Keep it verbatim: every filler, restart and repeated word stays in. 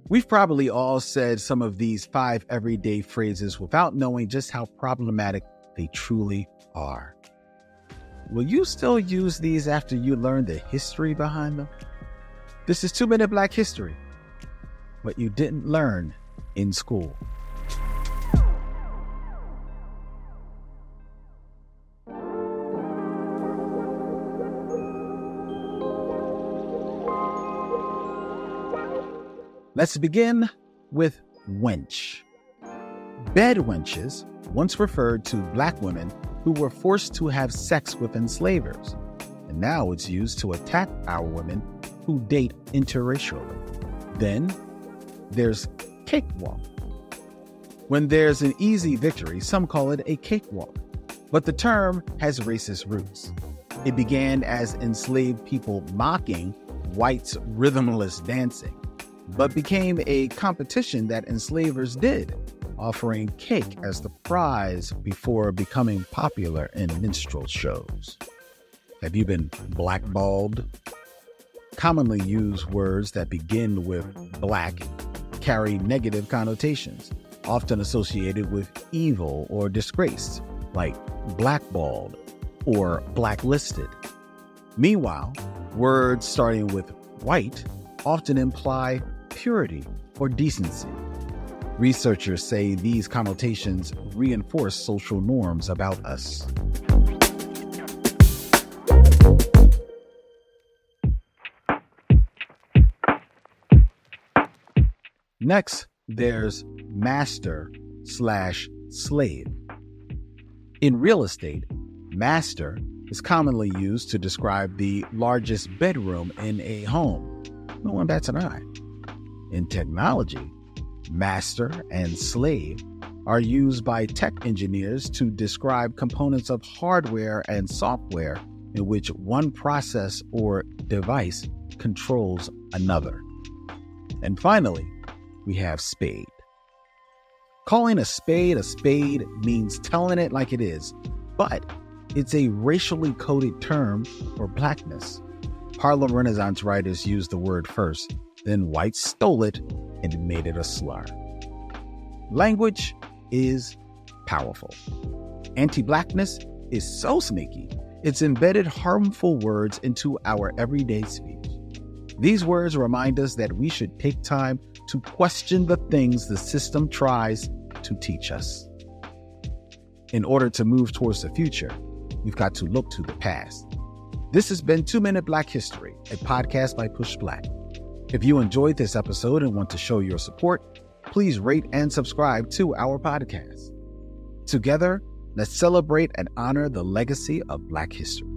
We've probably all said some of these five everyday phrases without knowing just how problematic they truly are. Will you still use these after you learn the history behind them? This is Two Minute Black History, what you didn't learn in school. Let's begin with wench. Bed wenches once referred to black women who were forced to have sex with enslavers, and now it's used to attack our women who date interracially. Then there's cakewalk. When there's an easy victory, some call it a cakewalk, but the term has racist roots. It began as enslaved people mocking whites' rhythmless dancing, but became a competition that enslavers did, offering cake as the prize before becoming popular in minstrel shows. Have you been blackballed? Commonly used words that begin with black carry negative connotations, often associated with evil or disgrace, like blackballed or blacklisted. Meanwhile, words starting with white often imply purity or decency. Researchers say these connotations reinforce social norms about us. Next, there's master slash slave. In real estate, master is commonly used to describe the largest bedroom in a home. No one bats an eye. In technology, master and slave are used by tech engineers to describe components of hardware and software in which one process or device controls another. And finally, we have spade. Calling a spade a spade means telling it like it is, but it's a racially coded term for blackness. Harlem Renaissance writers used the word first, then whites stole it and made it a slur. Language is powerful. Anti-blackness is so sneaky, it's embedded harmful words into our everyday speech. These words remind us that we should take time to question the things the system tries to teach us. In order to move towards the future, we've got to look to the past. This has been Two Minute Black History, a podcast by Push Black. If you enjoyed this episode and want to show your support, please rate and subscribe to our podcast. Together, let's celebrate and honor the legacy of Black history.